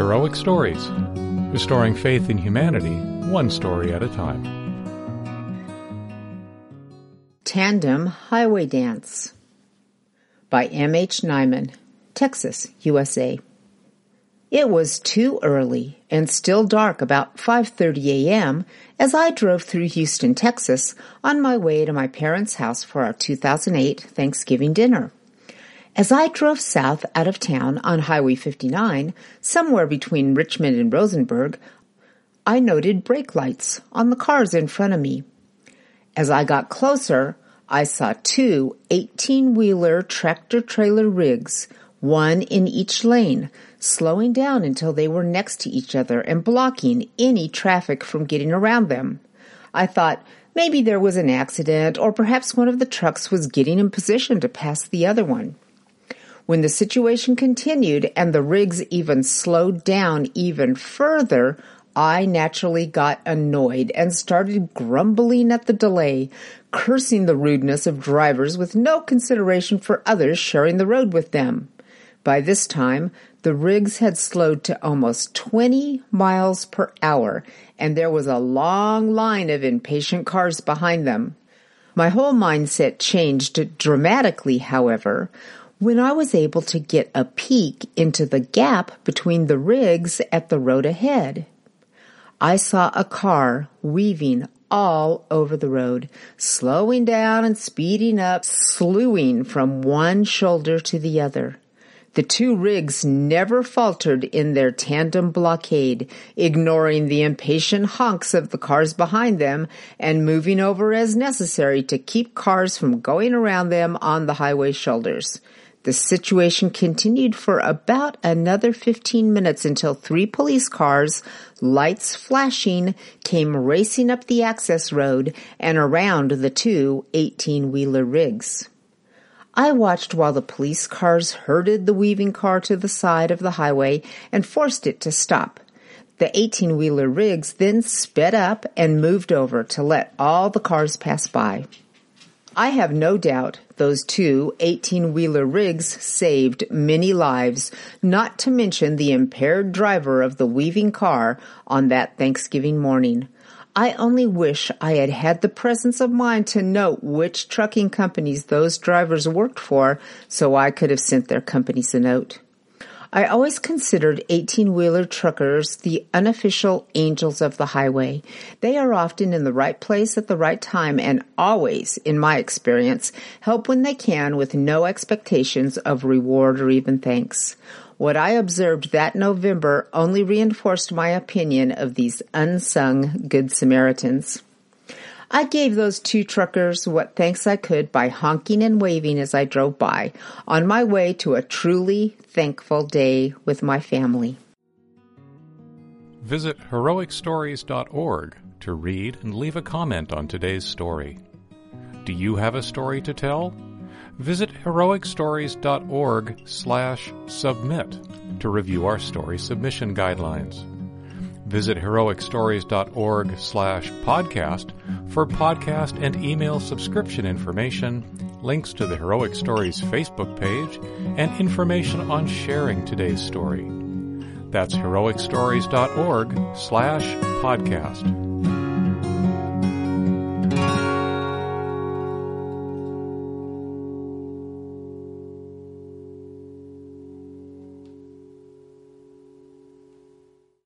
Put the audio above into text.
Heroic Stories, restoring faith in humanity, one story at a time. Tandem Highway Dance by M.H. Nyman, Texas, USA. It was too early and still dark, about 5:30 a.m., as I drove through Houston, Texas, on my way to my parents' house for our 2008 Thanksgiving dinner. As I drove south out of town on Highway 59, somewhere between Richmond and Rosenberg, I noted brake lights on the cars in front of me. As I got closer, I saw two 18-wheeler tractor-trailer rigs, one in each lane, slowing down until they were next to each other and blocking any traffic from getting around them. I thought maybe there was an accident, or perhaps one of the trucks was getting in position to pass the other one. When the situation continued and the rigs even slowed down even further, I naturally got annoyed and started grumbling at the delay, cursing the rudeness of drivers with no consideration for others sharing the road with them. By this time, the rigs had slowed to almost 20 miles per hour, and there was a long line of impatient cars behind them. My whole mindset changed dramatically, however, when I was able to get a peek into the gap between the rigs at the road ahead. I saw a car weaving all over the road, slowing down and speeding up, slewing from one shoulder to the other. The two rigs never faltered in their tandem blockade, ignoring the impatient honks of the cars behind them and moving over as necessary to keep cars from going around them on the highway shoulders. The situation continued for about another 15 minutes until three police cars, lights flashing, came racing up the access road and around the two 18-wheeler rigs. I watched while the police cars herded the weaving car to the side of the highway and forced it to stop. The 18-wheeler rigs then sped up and moved over to let all the cars pass by. I have no doubt those two 18-wheeler rigs saved many lives, not to mention the impaired driver of the weaving car on that Thanksgiving morning. I only wish I had had the presence of mind to note which trucking companies those drivers worked for so I could have sent their companies a note. I always considered 18-wheeler truckers the unofficial angels of the highway. They are often in the right place at the right time and always, in my experience, help when they can with no expectations of reward or even thanks. What I observed that November only reinforced my opinion of these unsung Good Samaritans. I gave those two truckers what thanks I could by honking and waving as I drove by, on my way to a truly thankful day with my family. Visit heroicstories.org to read and leave a comment on today's story. Do you have a story to tell? Visit heroicstories.org/submit to review our story submission guidelines. Visit heroicstories.org/podcast for podcast and email subscription information, links to the Heroic Stories Facebook page, and information on sharing today's story. That's heroicstories.org/podcast.